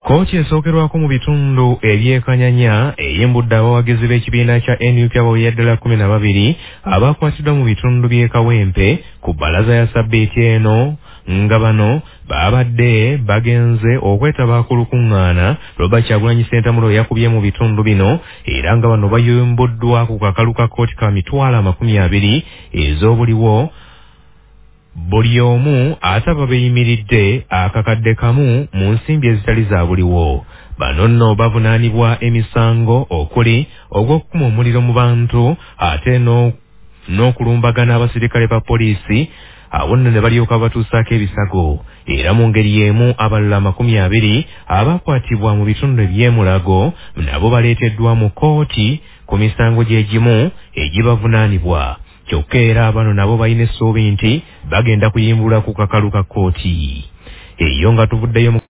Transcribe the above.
Kooti esookerwako mu bitundu ebyekanyanya eyimbudde abawagizi b'ekibiina kya NUP abawerera 12 abakwatiddwa mu bitundu by'e Kawempe ku bbalaza ya Ssabbiiti eno nga bano babadde bagenze okwetaba ku lukuŋŋaana Robert Kyagulanyi Ssentamulo yakubye mu bitundu bino era nga bano bayimbuddwa ku kakalu ka kkooti ka mitwalo 20 ez'obuliwo buli omu ataba beyimiridde akakadde kamu mu nsimbi ezitali za buliwo. Bano nno bavunaanibwa emisango okuli ogw'okukuma omuliro mu bantu ate n'okulumbagana abasirikale ba poliisi abo nno ne balyoka batuusaako ebisago era mu ngeri y'emu abalala 20 abakwatibwa mu bitundu eby'emulago nabo baleeteddwa mu kkooti ku misango gye gimu egibavunaanibwa. Kyokka era bano nabo balina essuubi nti bagenda kuyimbula ku kakalu ka kkooti eyo nga tuvuddeyo